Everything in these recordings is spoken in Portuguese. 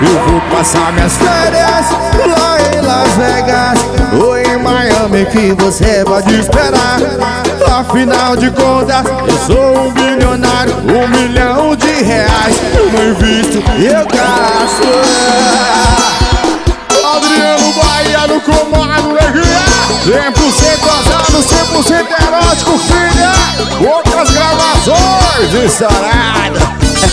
Eu vou passar minhas férias lá em Las Vegas ou em Miami, que você pode esperar. Afinal de contas, eu sou um bilionário, R$1 milhão. Eu não invisto, eu gasto. Adriano Bahia no comando, neguinha. 100% ousado, 100% erótico, filha. Outras gravações estouradas.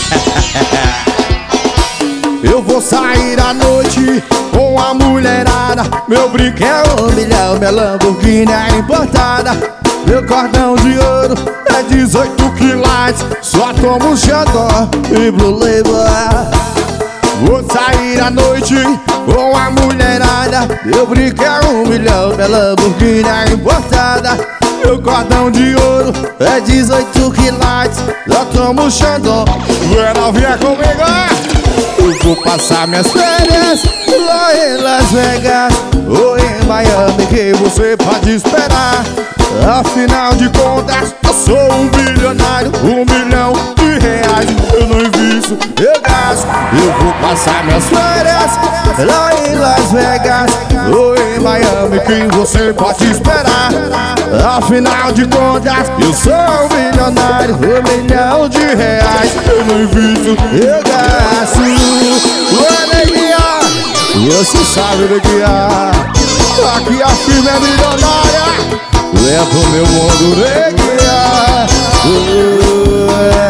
Eu vou sair à noite com a mulherada. Meu brinco é R$1 milhão, minha Lamborghini é importada. Meu cordão de ouro é 18 quilates. Só tomo Xandó e Blue Label. Vou sair à noite com a mulherada. Meu brinco é R$1 milhão, minha Lamborghini é importada. Meu cordão de ouro é 18 quilates. Só tomo Xandó. Ela vier comigo. Eu vou passar minhas férias lá em Las Vegas ou em Miami, que você pode esperar. Afinal de contas, eu sou um bilionário, R$1 milhão. Eu não invisto, eu gasto. Eu vou passar minhas férias lá em Las Vegas ou em Miami, que você pode esperar. Afinal de contas, eu sou um bilionário, R$1 milhão. Eu não invisto, eu gasto. Ô, neguinha, você sabe, neguinha, aqui a firma é milionária. É pro meu mundo, neguinha.